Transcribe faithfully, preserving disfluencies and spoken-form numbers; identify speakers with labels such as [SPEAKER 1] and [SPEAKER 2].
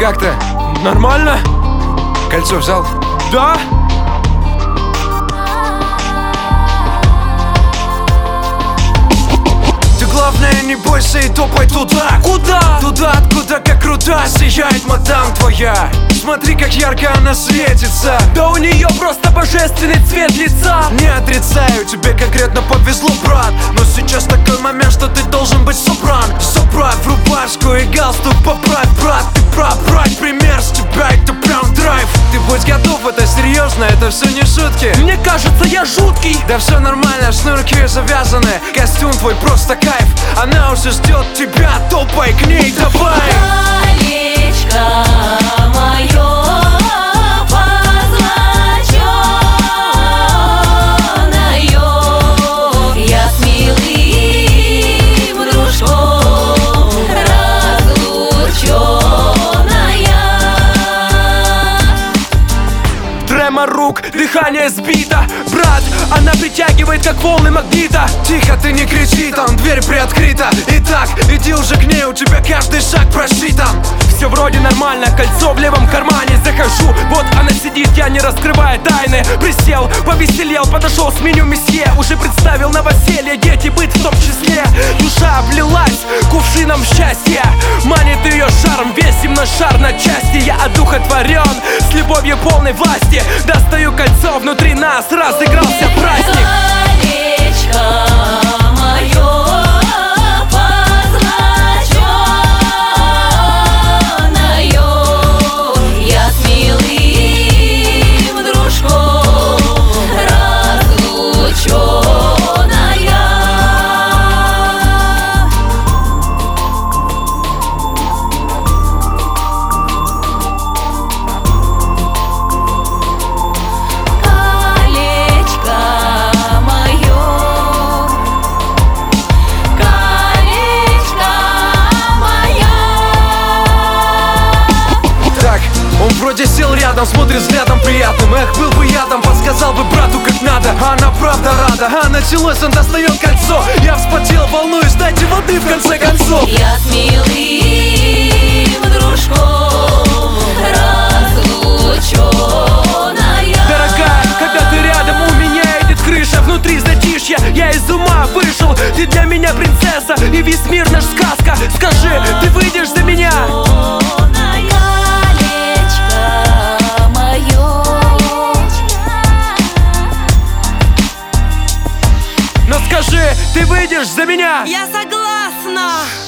[SPEAKER 1] как ты?
[SPEAKER 2] Нормально?
[SPEAKER 1] Кольцо взял?
[SPEAKER 2] Да?
[SPEAKER 1] Ты главное не бойся и топай туда.
[SPEAKER 2] Куда?
[SPEAKER 1] Туда, откуда как крута сияет мадам твоя. Смотри, как ярко она светится.
[SPEAKER 2] Да у нее просто божественный цвет лица.
[SPEAKER 1] Не отрицаю, тебе конкретно повезло, брат. Но сейчас такой момент, что ты должен быть собран. Собрать в рубашку и галстук поправь, брат. Ты прав, брать пример с тебя, это прям драйв. Ты будь готов, это серьезно, это все не шутки.
[SPEAKER 2] Мне кажется, я жуткий.
[SPEAKER 1] Да все нормально, шнурки завязаны. Костюм твой просто кайф. Она уже ждет тебя, топай к ней, давай.
[SPEAKER 3] Колечко мое позлоченное, я с милым дружком разлученная.
[SPEAKER 2] Тремор рук, дыхание сбито. Брат, она притягивает, как волны магнита.
[SPEAKER 1] Тихо, ты не кричи, там дверь приоткрыта. Итак, иди уже к ней, у тебя каждый шаг просчитан.
[SPEAKER 2] Все вроде нормально, кольцо в левом кармане. Захожу, вот она сидит, я не раскрывая тайны. Присел, повеселел, подошел с меню месье. Уже представил новоселье, дети, быт в том числе. Душа облилась кувшином счастья. Манит ее шарм, весь земной шар на части. Я одухотворен, с любовью полной власти. Достаю кольцо, внутри нас разыгрался праздник.
[SPEAKER 3] Колечко мое позлоченное, я с милым дружком разлученная. Колечко мое, колечко моя.
[SPEAKER 1] Так, он вроде сел рядом, смотрит взглядом приятным. Эх, был бы я там, подсказал бы брату как надо. А она правда рада, а началось, он достает кольцо. Я вспотел, волнуюсь, дайте воды в конце концов.
[SPEAKER 3] Я с милым дружком разлученная.
[SPEAKER 2] Дорогая, когда ты рядом, у меня едет крыша. Внутри затишье, я из ума вышел. Ты для меня принцесса, и весь мир наш сказка. Скажи, ты выйдешь за меня?
[SPEAKER 3] Колечко мое.
[SPEAKER 2] Но скажи, ты выйдешь за меня?
[SPEAKER 4] Я согласна.